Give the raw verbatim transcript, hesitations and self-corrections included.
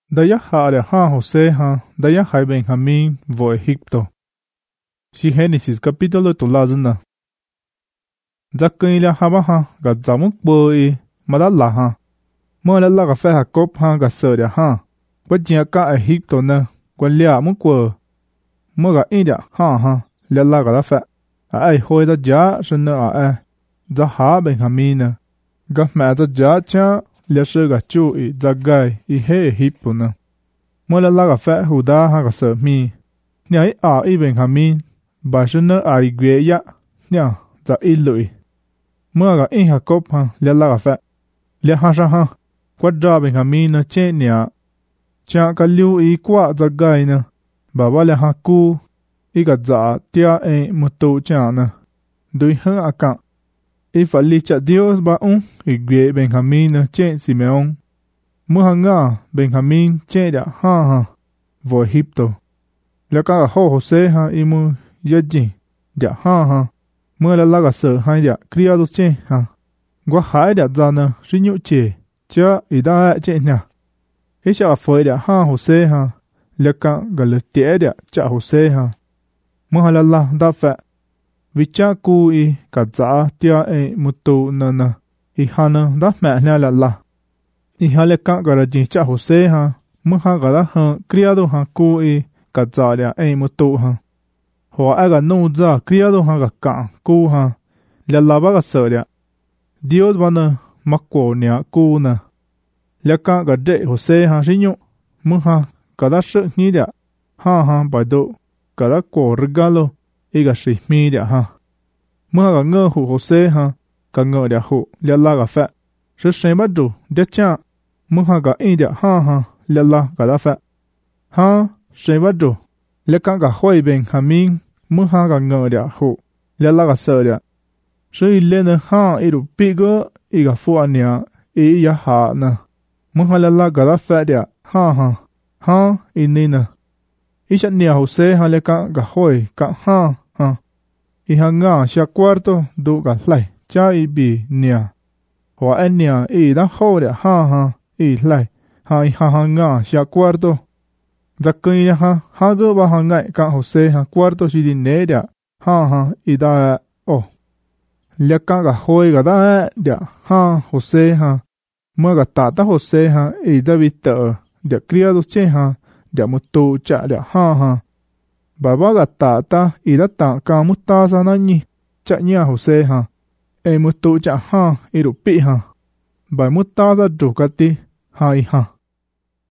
Daya ha'aria ha José ha, daya hai Benjamín vo Egipto. Si Génesis capítulo tulazna. Zakailia haba ha, ga zamuk boi, madalla ha. Mơ la ga fe Jacob ha ga seria ha. Quajia ka Egipto na, qualia mukwo. Mơ ga india ha ha, la la ga la fe. A ai hoi da ja shana a e. Da ha Benjamín. Ga ma da ja cha. Lia sư gà chú ý ra gai ý hê Egipto nè. Mơ la la gà phẹ hù đá ha gà sợ mi. Nia ý ả ý Benjamín. Bà sư nơ ả ý ghế yá. Nia ra ý lụi. Mơ gà ý Jacob ha lia la gà phẹ. Lia ha sa ha. Quát ra Benjamín nè chê nia. Cha ka lưu ý qua ra gai nè. Bà bà lia ha cu. Ý gà dạ tia ê mù tù cha nè. Đuôi hơ à cạn. Y falicha Dios ba un y gue Benjamín che Simeón. Muhanga Benjamín che da ha ha vo Egipto. La ka ho José ha y mu yaji da ha ha. Mu la la ga se ha da criado che ha. Gua hai da zana shinyu che cha y da che nya. Y sha foi da ha José ha. La ka ga le tie da cha José ha. Mu la la da fa. Vicha ku i ka za tia e mutu nana. I hana da me la la la. I hale ka gara jin cha José ha. Muha gara ha criado ha ku i ka za lia e mutu ha. Hoa aga no za criado ha ga ka ku ha. La la ba ga sa lia. Dios ba na makwo nia ku na. La ka ga de José ha shinyo. Muha kada shi ni lia. Ha ha ba do. Kada ko regalo. Y gà sĩ mi đạ ha. Mơ gà ngơ hụ José ha. Gà ngơ đạ hụ lia la gà phẹ. Sư sinh bắt rủ đế cha. Mơ ha gà y đạ ha ha. Lia la gà la phẹ. Ha sinh bắt rủ. Lia ka gà hoi Benjamín. Mơ ha gà ngơ đạ hụ lia la gà sơ đạ. Sư y lê nơ ha y rủ bị gơ. Y gà phụ anh nhá. Y ya hạ nơ. Mơ ha lia la gà la phẹ đạ. Ha ha. Ha y ni nơ. Y cha nia José ha le ka ga hoi ka ha ha. Y ha nga xia cuarto du ga lai cha y bi nia. Hoa en nia y da ho de ha ha y lai. Ha y ha ha nga xia cuarto. Da kei ha ha go ba ha ngai ka José ha cuarto si di ne de ha ha y da o. Le ka ga hoi ga da de ha José ha. Mo ga ta ta José ha y da vi te de criado che ha. Dia mutu cha dia ha ha. Baba ga ta ta y da ta ka mutta sa na nyi. Cha nya José ha. E mutu cha ha y ru pi ha. Ba mutta sa ru ka ti ha y ha.